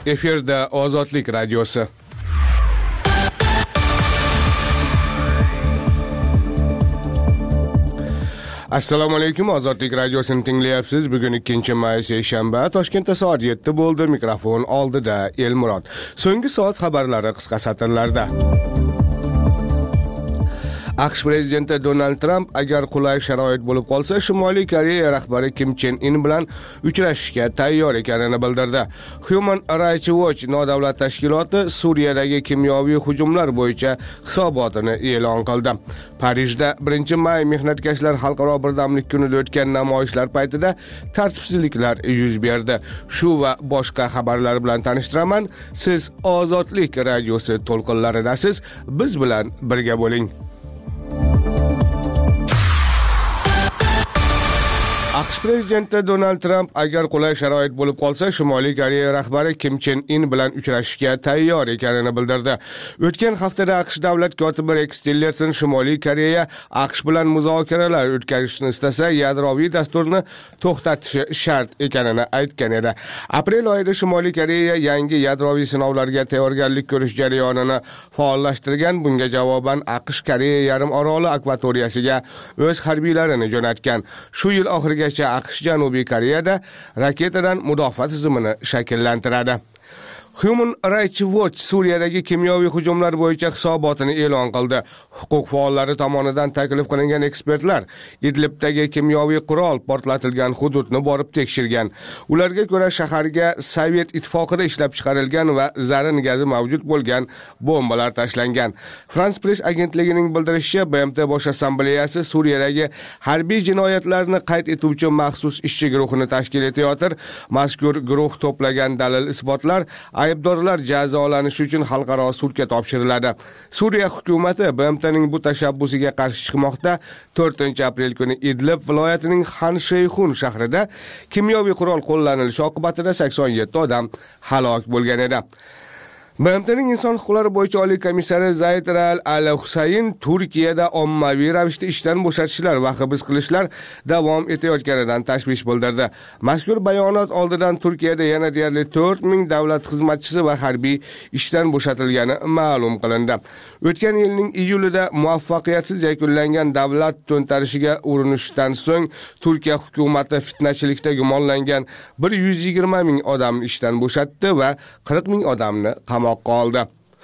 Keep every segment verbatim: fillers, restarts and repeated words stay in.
Efirda Ozodlik radiosi. Assalomu alaykum, Ozodlik radiosini tinglayapsiz. Bugun ikkinchi may seshanba, Toshkentda soat yetti bo'ldi. Mikrofon oldida Elmurod. So'nggi soat xabarlari qisqa satrlarda. AQSh prezidenti Donald Trump agar qulay sharoit bo'lib qolsa, Shimoliy Koreya rahbari Kim Chen In bilan uchrashishga tayyor ekanini bildirdi. Human Rights Watch nodavlat tashkiloti Suriyadagi kimyoviy hujumlar bo'yicha hisobotini e'lon qildi. Parijda birinchi may mehnatkashlar xalqaro birdamlik kunida o'tgan namoyishlar paytida tartibsizliklar yuz berdi. Shu va boshqa xabarlar bilan tanishtiraman. Siz Ozodlik radiosi to'lqinlaridasiz. Biz bilan birga bo'ling. AQSh prezidenti Donald Trump agar qulay sharoit bo'lib qolsa, Shimoliy Koreya rahbari Kim Chen In bilan uchrashishga tayyor ekanini bildirdi. O'tgan haftada AQSh davlat kotibi Rex Tillerson Shimoliy Koreya AQSh bilan muzokaralar o'tkazishni istasa, yadroviy dasturni to'xtatishi shart ekanini aytgan edi. Aprel oyida Shimoliy Koreya yangi yadroviy sinovlarga tayyorgarlik ko'rish jarayonini faollashtirgan. Bunga javoban AQSh Koreya yarim oroli akvatoriyasiga o'z harbiylarini jo'natgan. Shu yil oxiriga AQSh Janubiy Koreyada raketadan mudofaa tizimini shakllantiradi. Human Rights Watch Suriyadagi kimyoviy hujumlar bo'yicha hisobotini e'lon qildi. Huquq faollari tomonidan taklif qilingan ekspertlar Idlibdagi kimyoviy qurol portlatilgan hududni borib tekshirgan. Ularga ko'ra, shaharga Sovet ittifoqida ishlab chiqarilgan va zarin gazi mavjud bo'lgan bombalar tashlangan. France Press agentligining bildirishicha, B M T Bosh assambleyasi Suriyadagi harbiy jinoyatlarni qayd etuvchi maxsus ishchi guruhini tashkil etayotir. Mazkur guruh to'plagan dalil-isbotlar aybdorlar jazolanishi uchun xalqaro sudga topshiriladi. Suriya hukumati B M T'ning bu tashabbusiga qarshi chiqmoqda. to'rtinchi aprel kuni Idlib viloyatining Xan Sheyxun shahrida kimyoviy qurol qo'llanilishi oqibatida sakson yetti odam halok bo'lgan edi. B M T'ning inson huquqlari bo'yicha oliy komissari Zayd Ra'al Al-Husayn Turkiyada ommaviy ravishda ishdan bo'shatishlar va hibs qilishlar davom etayotganidan tashvish bildirdi. Mazkur bayonot oldidan Turkiyada yana deyarli to'rt ming davlat xizmatchisi va harbiy ishdan bo'shatilgani ma'lum qilindi. O'tgan yilning iyulida muvaffaqiyatsiz yakunlangan davlat to'ntarishiga urinishdan so'ng Turkiya hukumati fitnachilikda gumonlangan bir yuz yigirma ming odamni ishdan bo'shatdi va qirq ming odamni qamoqqa oldi.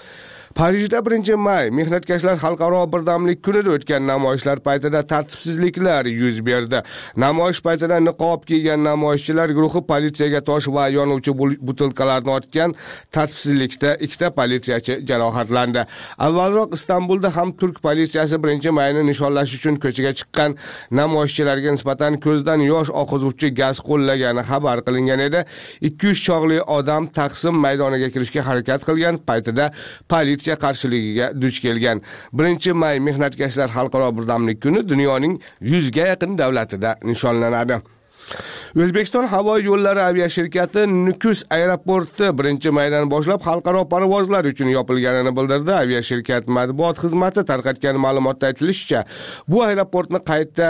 Parijda birinchi may mehnatkashlar xalqaro birdamlik kunida o'tgan namoyishlar paytida tartibsizliklar yuz berdi. Namoyish paytida niqob kiygan namoyishchilar guruhi politsiyaga tosh va yonuvchi butilkalarni otgan. Tartibsizlikda ikkita politsiyachi jarohatlandi. Avvalroq Istanbulda ham turk politsiyasi birinchi mayni nishonlash uchun ko'chaga chiqqan namoyishchilarga nisbatan ko'zdan yosh oqizuvchi gaz qo'llagani xabar qilingan edi. ikki yuz chog'li odam Taqsim maydoniga kirishga harakat qilgan paytida politsiya qarshiligiga duch kelgan. birinchi may mehnatkashlar xalqaro birdamlik kuni dunyoning yuzga yaqin davlatida nishonlanadi. O'zbekiston havo yo'llari aviashirkati Nukus aeroporti birinchi maydan boshlab xalqaro parvozlar uchun yopilganini bildirdi. Aviashirkat matbuot xizmati tarqatgan ma'lumotda aytilishicha, bu aeroportni qayta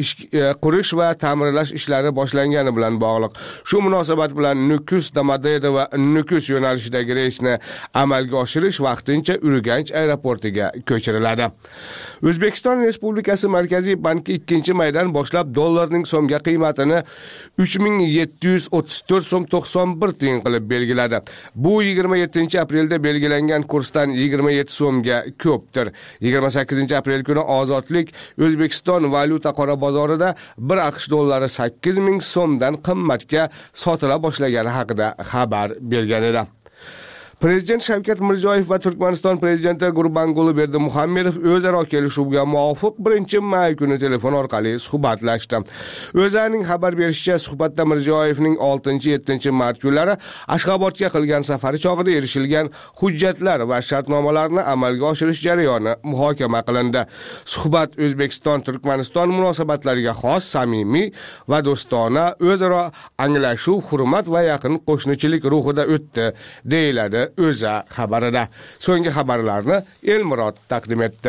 qurish va ta'mirlash ishlari boshlangani bilan bog'liq. Shu munosabat bilan Nukus Domodedovo va Nukus yo'nalishidagi reysni amalga oshirish vaqtincha Urganch aeroportiga ko'chiriladi. O'zbekiston Respublikasi Markaziy banki ikkinchi maydan boshlab dollarning so'mga qiymatini uch ming yetti yuz o'ttiz to'rt so'm to'qson bir tiyin qilib belgiladi. Bu yigirma yettinchi aprelda belgilangan kursdan yigirma yetti so'mga ko'pdir. yigirma sakkizinchi aprel kuni Ozodlik O'zbekiston valyuta qora bozorida bir AQSh dollari sakkiz ming so'mdan qimmatga sotila boshlagani haqida xabar bergan edi. Prezident Shavkat Mirziyoyev va Turkmaniston prezidenti Gurbanguli Berdimuhamedov o'zaro kelishuvga muvofiq birinchi may kuni telefon orqali suhbatlashdi. O'zaning xabar berishicha, suhbatda Mirziyoyevning oltinchi yettinchi mart kunlari Ashxobodga qilgan safari chog'ida erishilgan hujjatlar va shartnomalarni amalga oshirish jarayoni muhokama qilindi. Suhbat O'zbekiston Turkmaniston munosabatlariga xos, samimiy va do'stona, o'zaro anglashuv, hurmat va yaqin qo'shnichilik ruhida o'tdi, deyiladi O'zA xabarida. So'nggi xabarlarni Elmurod taqdim etdi.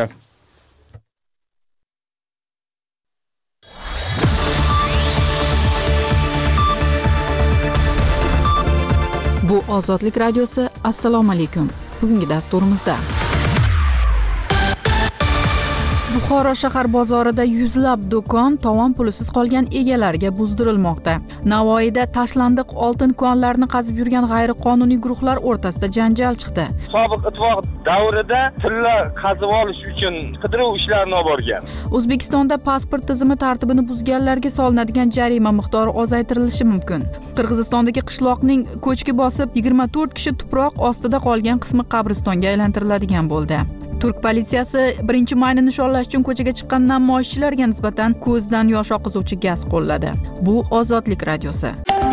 Bu Ozodlik radiosi. Assalomu alaykum. Bugungi dasturimizda Buxoro shahar bozorida yuzlab do'kon tovon pulisiz qolgan egalariga buzdirilmoqda. Navoiyda tashlandiq oltin konlarini qazib yurgan g'ayriqonuniy guruhlar o'rtasida janjal chiqdi. Sobiq ittifoq davrida tilla qazib olish uchun qidiruv ishlarini olib borgan. O'zbekistonda pasport tizimi tartibini buzganlarga solinadigan jarima miqdori ozaytirilishi mumkin. Qirg'izistondagi qishloqning ko'chki bosib yigirma to'rt kishi tuproq ostida qolgan qismi qabristonga aylantiriladigan bo'ldi. Turk politsiyasi birinchi mayni nishonlash uchun ko'chaga chiqqan namoyishchilarga nisbatan ko'zdan yosh oqizuvchi gaz qo'lladi. Bu Ozodlik radiosi.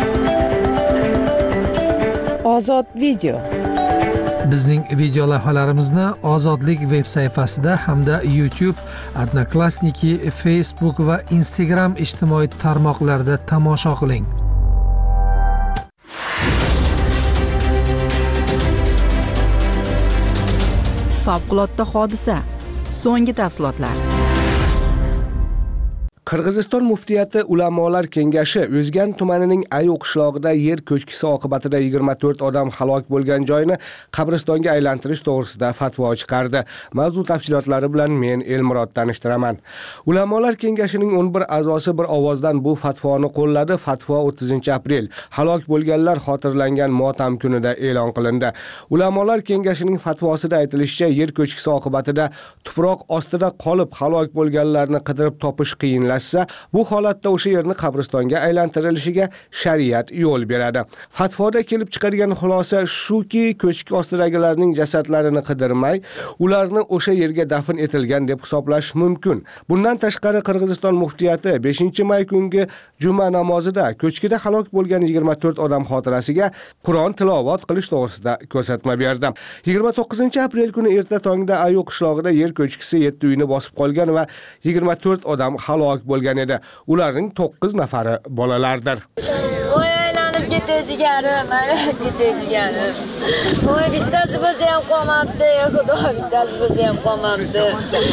Ozod video. Bizning video lavhalarimizni Ozodlik veb sayfasida hamda YouTube, Odnoklassniki, Facebook va Instagram ijtimoiy tarmoqlarida tomosha qiling. Favqulodda hodisa. So'nggi tafsilotlar. Qirg'iziston muftiyati Ulamolar kengashi O'zgan tumanining Ayu qishlog'ida yer ko'chkisi oqibatida yigirma to'rt odam halok bo'lgan joyni qabristonga aylantirish to'g'risida fatvo chiqardi. Mavzu tafsilotlari bilan men Elmurod tanishtiraman. Ulamolar kengashining o'n bir a'zosi bir ovozdan bu fatvoni qo'lladi. Fatvo o'ttizinchi aprel halok bo'lganlar xotirlangan motam kunida e'lon qilindi. Ulamolar kengashining fatvosida aytilishicha, yer ko'chkisi oqibatida tuproq ostida qolib halok bo'lganlarni qidirib topish qiyin. Bu holatda o'sha yerni qabristonga aylantirilishiga shariat yo'l beradi. Fatvoda kelib chiqargan xulosa shuki, ko'chki ostidagilarning jasadlarini qidirmay, ularni o'sha yerga dafn etilgan deb hisoblash mumkin. Bundan tashqari Qirg'iziston muftiyati beshinchi may kungi juma namozida ko'chkida halok bo'lgan yigirma to'rt odam xotirasiga Qur'on tilovat qilish to'g'risida ko'rsatma berdi. yigirma to'qqizinchi aprel kuni erta tongda Ayu qishlog'ida yer ko'chkisi yetti uyni bosib qolgan va yigirma to'rt odam halok bo'lgan edi. Ularning to'qqiz nafari bolalardir. Voy aylanib ketdi jigarim, aylanib ketdi jigarim. Voy bittasi bo'lsa ham qolmabdi, xudo bittasi bo'lsa ham qolmabdi.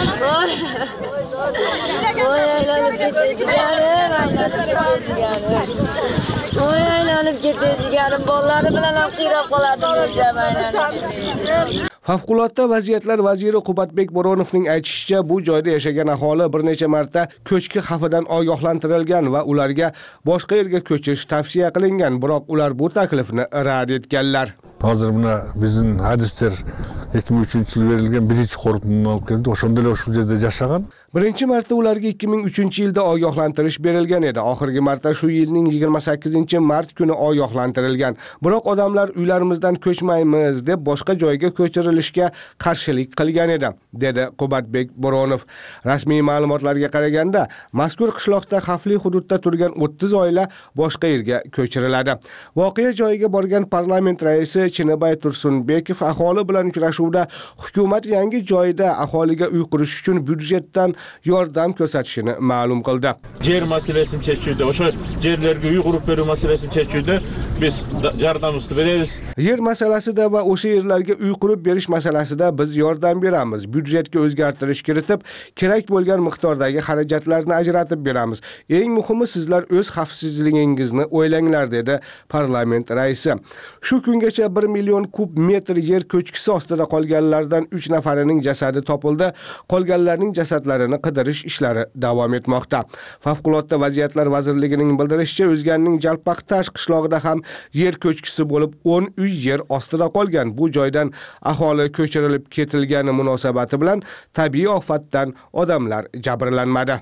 Voy aylanib ketdi jigarim, aylanib ketdi jigarim. Voy aylanib ketdi jigarim, bolalari bilan ham qiyroq qoladi o'jab aylanib. Favqulodda vaziyatlar vaziri Qubbatbek Bo'ronovning aytishicha, bu joyda yashagan aholi bir necha marta ko'chki xavfidan ogohlantirilgan va ularga boshqa yerga ko'chish tavsiya qilingan, biroq ular bu taklifni rad etganlar. Hozir buna bizning hadislar ikki ming uchinchi yil berilgan birinchi qo'riqni olib keldi. O'shanda o'sha yerda yashagan. Birinchi marta ularga ikki ming uchinchi yilda ogohlantirish berilgan edi. Oxirgi marta shu yilning yigirma sakkizinchi mart kuni ogohlantirilgan. Biroq odamlar uylarimizdan ko'chmaymiz deb boshqa joyga ko'chirilishga qarshilik qilgan edi, dedi Qubbatbek Bo'ronov. Rasmiy ma'lumotlarga qaraganda, mazkur qishloqda xavfli hududda turgan o'ttiz oila boshqa yerga ko'chiriladi. Voqea joyiga borgan parlament raisi Chinabay Tursunbekov aholi bilan uchrashuvda hukumat yangi joyda aholiga uy qurish uchun byudjetdan yordam ko'rsatishini ma'lum qildi. Yer masalasini chechuvda, o'sha yerlarga uy qurib berish masalasini chechuvda biz yordamimizni beramiz. Yer masalasida va o'sha yerlarga uy qurib berish masalasida biz yordam beramiz. Byudjetga o'zgartirish kiritib, kerak bo'lgan miqdordagi xarajatlarni ajratib beramiz. Eng muhimi, sizlar o'z xavfsizligingizni o'ylanglar, dedi parlament raisi. Shu kungacha bir million kub metr yer ko'chkisi ostida qolganlardan uch nafarining jasadi topildi. Qolganlarning jasadlarini qidirish ishlari davom etmoqda. Favqulodda vaziyatlar vazirligining bildirishicha, O'zganning Jalpaqtash qishlog'ida ham yer ko'chkisi bo'lib o'n uy yer ostida qolgan. Bu joydan aholi ko'chirilib ketilgani munosabati bilan tabiiy ofatdan odamlar jabrlanmadi.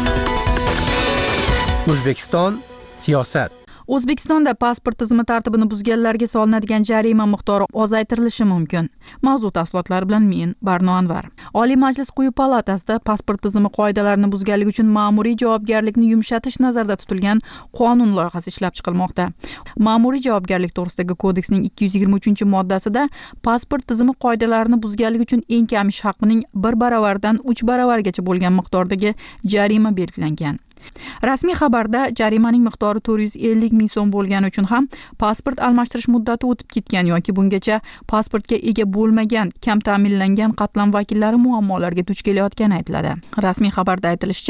O'zbekiston siyosat. O'zbekistonda pasport tizimi tartibini buzganlarga solinadigan jarima miqdori ozaytirilishi mumkin. Mavzu tafsilotlari bilan men Barno Anvar. Oliy Majlis quyi palatasida pasport tizimi qoidalarini buzganlik uchun ma'muriy javobgarlikni yumshatish nazarda tutilgan qonun loyihasi ishlab chiqilmoqda. Ma'muriy javobgarlik to'g'risidagi kodeksning ikki yuz yigirma uchinchi moddasida pasport tizimi qoidalarini buzganlik uchun eng kam ish haqining bir baravardan uch baravargacha bo'lgan miqdordagi jarima belgilangan. Rasmiy xabarda jarimaning miqdori to'rt yuz ellik ming so'm bo'lgani uchun ham pasport almashtirish muddati o'tib ketgan yoki bungacha pasportga ega bo'lmagan kam ta'minlangan qatlam vakillari muammolarga duch kelayotgani aytiladi. Rasmiy xabarda aytilishicha,